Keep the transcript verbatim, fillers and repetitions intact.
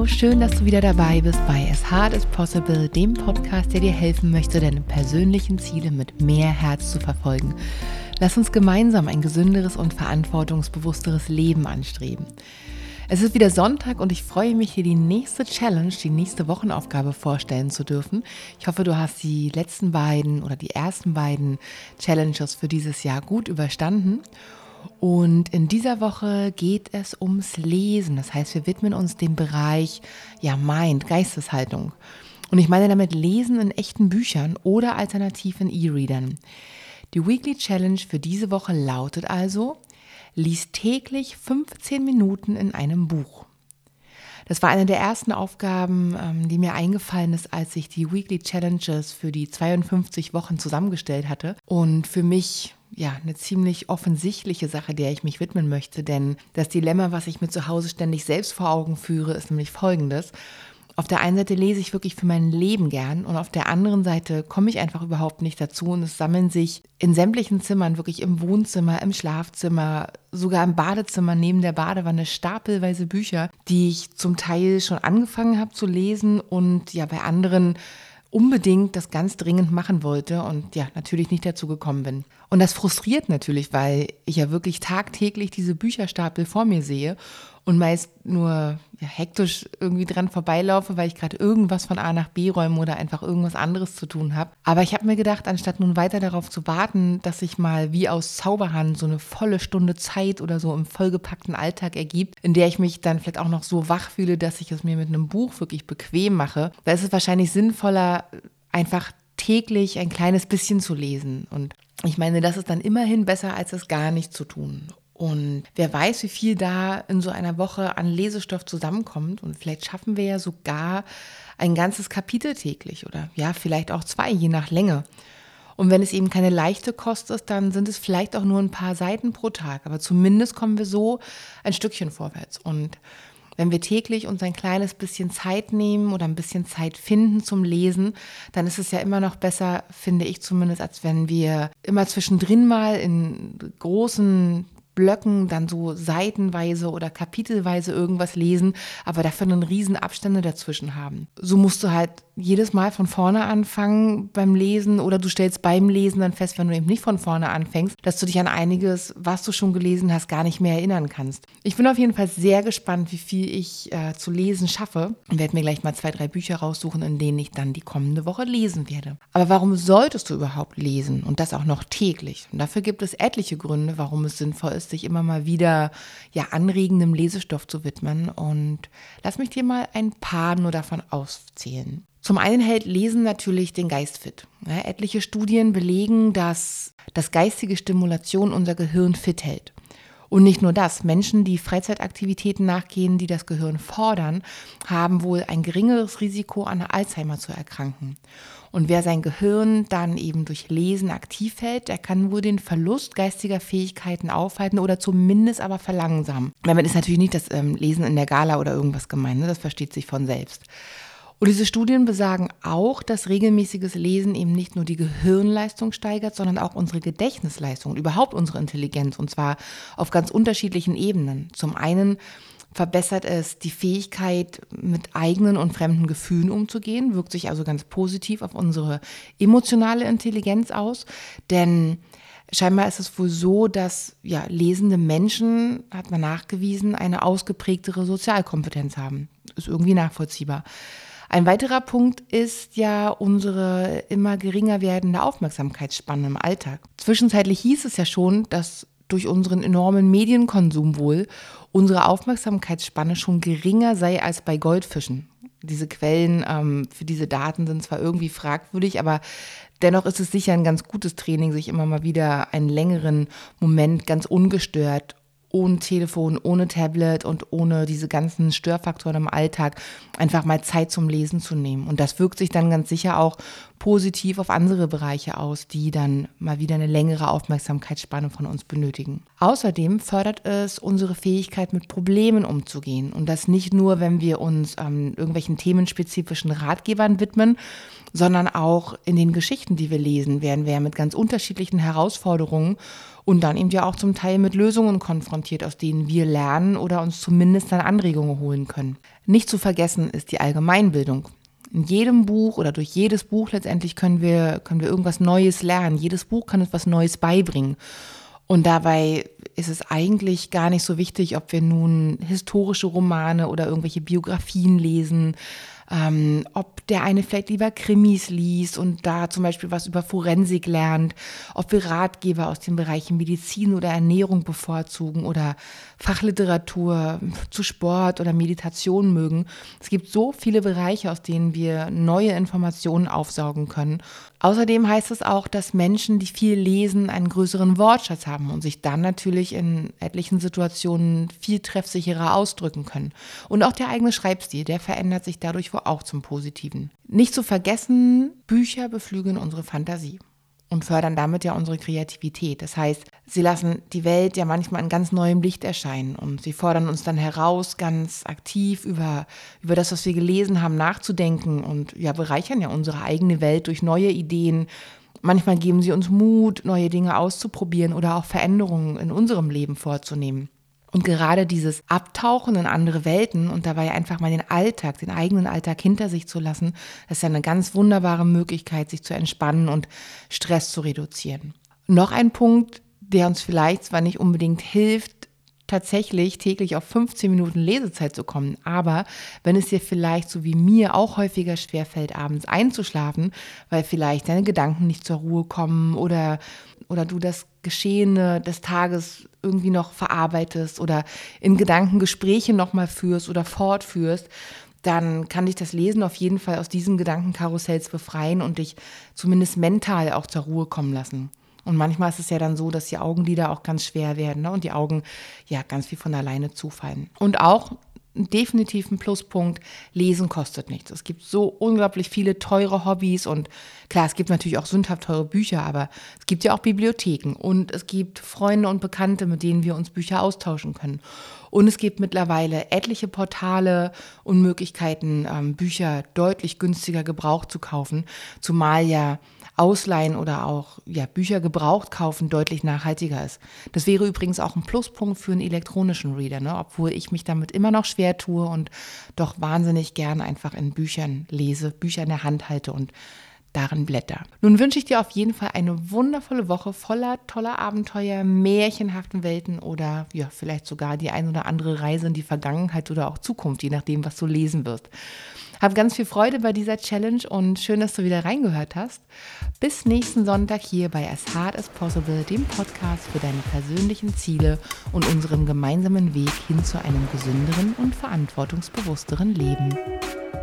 Hallo, schön, dass du wieder dabei bist bei As Hard as Possible, dem Podcast, der dir helfen möchte, deine persönlichen Ziele mit mehr Herz zu verfolgen. Lass uns gemeinsam ein gesünderes und verantwortungsbewussteres Leben anstreben. Es ist wieder Sonntag und ich freue mich, dir die nächste Challenge, die nächste Wochenaufgabe vorstellen zu dürfen. Ich hoffe, du hast die letzten beiden oder die ersten beiden Challenges für dieses Jahr gut überstanden. Und in dieser Woche geht es ums Lesen. Das heißt, wir widmen uns dem Bereich ja, Mind, Geisteshaltung. Und ich meine damit Lesen in echten Büchern oder alternativ in E-Readern. Die Weekly Challenge für diese Woche lautet also: Lies täglich fünfzehn Minuten in einem Buch. Das war eine der ersten Aufgaben, die mir eingefallen ist, als ich die Weekly Challenges für die zweiundfünfzig Wochen zusammengestellt hatte. Und für mich ja eine ziemlich offensichtliche Sache, der ich mich widmen möchte. Denn das Dilemma, was ich mir zu Hause ständig selbst vor Augen führe, ist nämlich folgendes. Auf der einen Seite lese ich wirklich für mein Leben gern und auf der anderen Seite komme ich einfach überhaupt nicht dazu und es sammeln sich in sämtlichen Zimmern, wirklich im Wohnzimmer, im Schlafzimmer, sogar im Badezimmer neben der Badewanne stapelweise Bücher, die ich zum Teil schon angefangen habe zu lesen und ja bei anderen unbedingt das ganz dringend machen wollte und ja, natürlich nicht dazu gekommen bin. Und das frustriert natürlich, weil ich ja wirklich tagtäglich diese Bücherstapel vor mir sehe und meist nur ja, hektisch irgendwie dran vorbeilaufe, weil ich gerade irgendwas von A nach B räume oder einfach irgendwas anderes zu tun habe. Aber ich habe mir gedacht, anstatt nun weiter darauf zu warten, dass sich mal wie aus Zauberhand so eine volle Stunde Zeit oder so im vollgepackten Alltag ergibt, in der ich mich dann vielleicht auch noch so wach fühle, dass ich es mir mit einem Buch wirklich bequem mache, da ist es wahrscheinlich sinnvoller, einfach täglich ein kleines bisschen zu lesen. Und ich meine, das ist dann immerhin besser, als es gar nicht zu tun. Und wer weiß, wie viel da in so einer Woche an Lesestoff zusammenkommt. Und vielleicht schaffen wir ja sogar ein ganzes Kapitel täglich oder ja, vielleicht auch zwei, je nach Länge. Und wenn es eben keine leichte Kost ist, dann sind es vielleicht auch nur ein paar Seiten pro Tag. Aber zumindest kommen wir so ein Stückchen vorwärts. Und wenn wir täglich uns ein kleines bisschen Zeit nehmen oder ein bisschen Zeit finden zum Lesen, dann ist es ja immer noch besser, finde ich zumindest, als wenn wir immer zwischendrin mal in großen Blöcken dann so seitenweise oder kapitelweise irgendwas lesen, aber dafür einen riesen Abstände dazwischen haben. So musst du halt jedes Mal von vorne anfangen beim Lesen oder du stellst beim Lesen dann fest, wenn du eben nicht von vorne anfängst, dass du dich an einiges, was du schon gelesen hast, gar nicht mehr erinnern kannst. Ich bin auf jeden Fall sehr gespannt, wie viel ich äh, zu lesen schaffe und werde mir gleich mal zwei, drei Bücher raussuchen, in denen ich dann die kommende Woche lesen werde. Aber warum solltest du überhaupt lesen und das auch noch täglich? Und dafür gibt es etliche Gründe, warum es sinnvoll ist, sich immer mal wieder ja, anregendem Lesestoff zu widmen. Und lass mich dir mal ein paar nur davon aufzählen. Zum einen hält Lesen natürlich den Geist fit. Ja, etliche Studien belegen, dass das geistige Stimulation unser Gehirn fit hält. Und nicht nur das, Menschen, die Freizeitaktivitäten nachgehen, die das Gehirn fordern, haben wohl ein geringeres Risiko, an Alzheimer zu erkranken. Und wer sein Gehirn dann eben durch Lesen aktiv hält, der kann wohl den Verlust geistiger Fähigkeiten aufhalten oder zumindest aber verlangsamen. Damit ist natürlich nicht das ähm, Lesen in der Gala oder irgendwas gemeint, ne? Das versteht sich von selbst. Und diese Studien besagen auch, dass regelmäßiges Lesen eben nicht nur die Gehirnleistung steigert, sondern auch unsere Gedächtnisleistung und überhaupt unsere Intelligenz, und zwar auf ganz unterschiedlichen Ebenen. Zum einen verbessert es die Fähigkeit, mit eigenen und fremden Gefühlen umzugehen, wirkt sich also ganz positiv auf unsere emotionale Intelligenz aus, denn scheinbar ist es wohl so, dass ja, lesende Menschen, hat man nachgewiesen, eine ausgeprägtere Sozialkompetenz haben. Ist irgendwie nachvollziehbar. Ein weiterer Punkt ist ja unsere immer geringer werdende Aufmerksamkeitsspanne im Alltag. Zwischenzeitlich hieß es ja schon, dass durch unseren enormen Medienkonsum wohl unsere Aufmerksamkeitsspanne schon geringer sei als bei Goldfischen. Diese Quellen ähm, für diese Daten sind zwar irgendwie fragwürdig, aber dennoch ist es sicher ein ganz gutes Training, sich immer mal wieder einen längeren Moment ganz ungestört, ohne Telefon, ohne Tablet und ohne diese ganzen Störfaktoren im Alltag einfach mal Zeit zum Lesen zu nehmen. Und das wirkt sich dann ganz sicher auch positiv auf andere Bereiche aus, die dann mal wieder eine längere Aufmerksamkeitsspanne von uns benötigen. Außerdem fördert es unsere Fähigkeit, mit Problemen umzugehen. Und das nicht nur, wenn wir uns ähm, irgendwelchen themenspezifischen Ratgebern widmen, sondern auch in den Geschichten, die wir lesen, werden wir ja mit ganz unterschiedlichen Herausforderungen Und dann eben ja auch zum Teil mit Lösungen konfrontiert, aus denen wir lernen oder uns zumindest dann Anregungen holen können. Nicht zu vergessen ist die Allgemeinbildung. In jedem Buch oder durch jedes Buch letztendlich können wir, können wir irgendwas Neues lernen. Jedes Buch kann uns was Neues beibringen. Und dabei ist es eigentlich gar nicht so wichtig, ob wir nun historische Romane oder irgendwelche Biografien lesen, ähm, ob der eine vielleicht lieber Krimis liest und da zum Beispiel was über Forensik lernt, ob wir Ratgeber aus den Bereichen Medizin oder Ernährung bevorzugen oder Fachliteratur zu Sport oder Meditation mögen. Es gibt so viele Bereiche, aus denen wir neue Informationen aufsaugen können. Außerdem heißt es auch, dass Menschen, die viel lesen, einen größeren Wortschatz haben und sich dann natürlich in etlichen Situationen viel treffsicherer ausdrücken können. Und auch der eigene Schreibstil, der verändert sich dadurch wohl auch zum Positiven. Nicht zu vergessen, Bücher beflügeln unsere Fantasie und fördern damit ja unsere Kreativität. Das heißt, sie lassen die Welt ja manchmal in ganz neuem Licht erscheinen und sie fordern uns dann heraus, ganz aktiv über, über das, was wir gelesen haben, nachzudenken und ja, bereichern ja unsere eigene Welt durch neue Ideen. Manchmal geben sie uns Mut, neue Dinge auszuprobieren oder auch Veränderungen in unserem Leben vorzunehmen. Und gerade dieses Abtauchen in andere Welten und dabei einfach mal den Alltag, den eigenen Alltag hinter sich zu lassen, das ist ja eine ganz wunderbare Möglichkeit, sich zu entspannen und Stress zu reduzieren. Noch ein Punkt, der uns vielleicht zwar nicht unbedingt hilft, tatsächlich täglich auf fünfzehn Minuten Lesezeit zu kommen, aber wenn es dir vielleicht so wie mir auch häufiger schwerfällt, abends einzuschlafen, weil vielleicht deine Gedanken nicht zur Ruhe kommen oder, oder du das Geschehene des Tages irgendwie noch verarbeitest oder in Gedanken Gespräche nochmal führst oder fortführst, dann kann dich das Lesen auf jeden Fall aus diesen Gedankenkarussells befreien und dich zumindest mental auch zur Ruhe kommen lassen. Und manchmal ist es ja dann so, dass die Augenlider auch ganz schwer werden, ne? Und die Augen ja ganz viel von alleine zufallen. Und auch definitiv ein Pluspunkt, Lesen kostet nichts. Es gibt so unglaublich viele teure Hobbys und klar, es gibt natürlich auch sündhaft teure Bücher, aber es gibt ja auch Bibliotheken und es gibt Freunde und Bekannte, mit denen wir uns Bücher austauschen können. Und es gibt mittlerweile etliche Portale und Möglichkeiten, ähm, Bücher deutlich günstiger gebraucht zu kaufen, zumal ja Ausleihen oder auch ja, Bücher gebraucht kaufen deutlich nachhaltiger ist. Das wäre übrigens auch ein Pluspunkt für einen elektronischen Reader, ne? Obwohl ich mich damit immer noch schwer tue und doch wahnsinnig gern einfach in Büchern lese, Bücher in der Hand halte und darin blätter. Nun wünsche ich dir auf jeden Fall eine wundervolle Woche voller toller Abenteuer, märchenhaften Welten oder ja, vielleicht sogar die ein oder andere Reise in die Vergangenheit oder auch Zukunft, je nachdem, was du lesen wirst. Hab ganz viel Freude bei dieser Challenge und schön, dass du wieder reingehört hast. Bis nächsten Sonntag hier bei As Hard as Possible, dem Podcast für deine persönlichen Ziele und unseren gemeinsamen Weg hin zu einem gesünderen und verantwortungsbewussteren Leben.